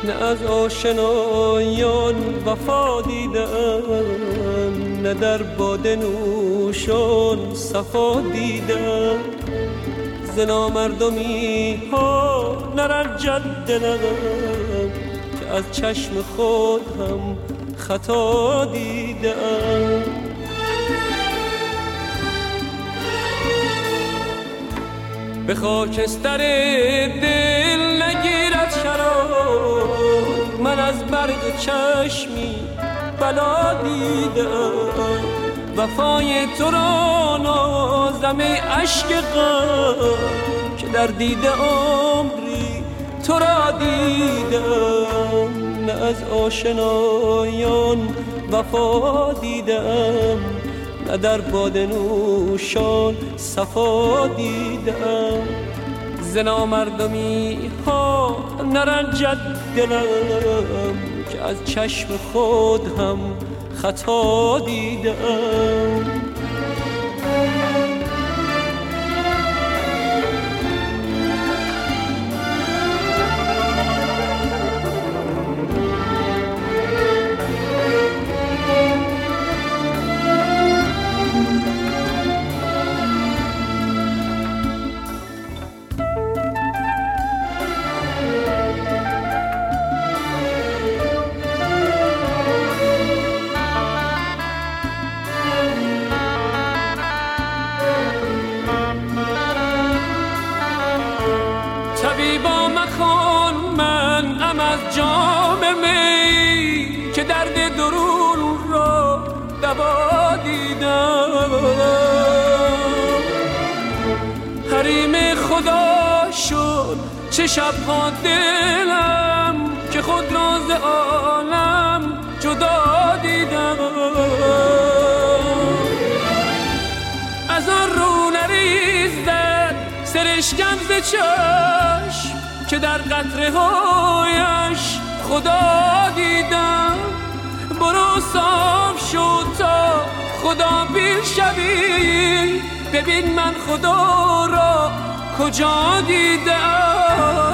نه از آشنایان وفا دیدم، نه در باده نوشان صفا دیدم. ز نامردمی ها نرنجد دلم که از چشم خود هم خطا دیدم. به خاکستر دل نگیرد شراب، من از برق چشمی بلا دیدم. وفای تو را نازم ای عشق غم که در دیده عمری تو را دیدم. نه از آشنایان وفا دیدم، نه در باده نوشان صفا دیدم. ز نامردمی ها نرنجد دلم که از چشم خود هم خطا دیدم. طبیبا مکن منعم از جام می که درد درون را دوا دیدم. حریم خدا شد چه شبها دلم که خود را ز عالم جدا دیدم. از آن رو نریزد سرشکم ز چشم که در قطره هایش خدا دیدم. برو صاف شو تا خدا بین شوی، ببین من خدا را کجا دیدم.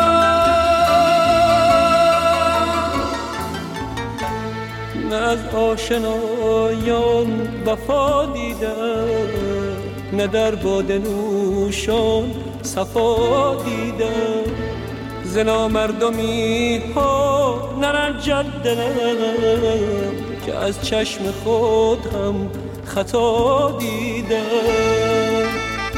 نه از آشنایان وفا دیدم، نه در باده نوشان صفا دیدم. ز نامردمی ها نرنجد دلم که از چشم خود هم خطا دیدم.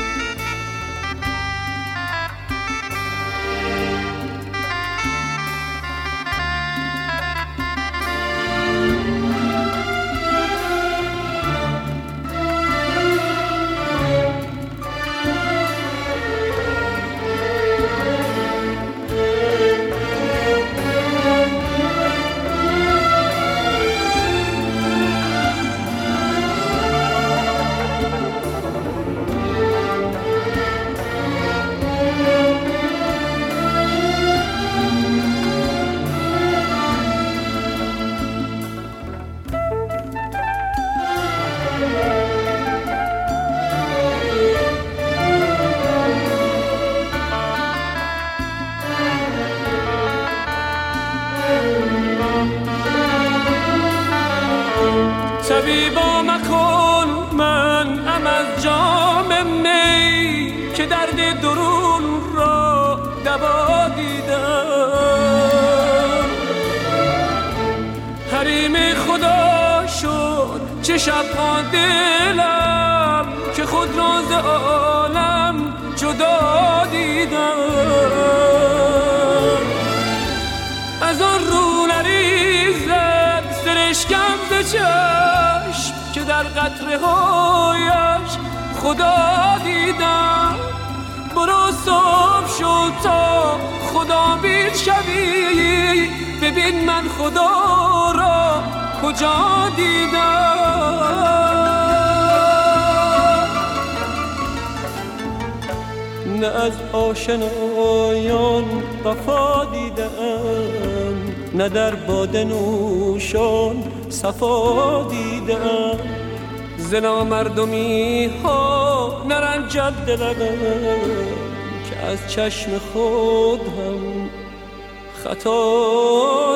طبیبا مکن منعم از جام می که درد درون را دوا دیدم. حریم خدا شد چه شبها دلم که خود را ز عالم جدا دیدم. از آن رو نریزد سرشکم ز چشم که در قطره هایش خدا دیدم. برو صاف شو تا خدا بین شوی، ببین من خدا را کجا دیدم. نه از آشنایان وفا دیدم، نه در باده نوشان صفا دیدم. ز نامردمی ها نرنجد دلم که از چشم خود هم خطا